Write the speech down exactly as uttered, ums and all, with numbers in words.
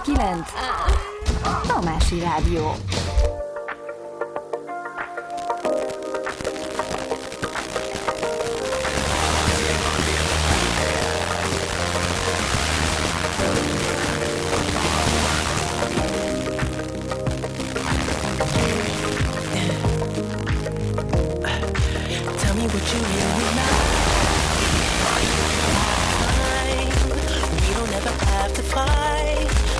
kilenc Tamási Rádió. What you really like. We don't ever have to fight.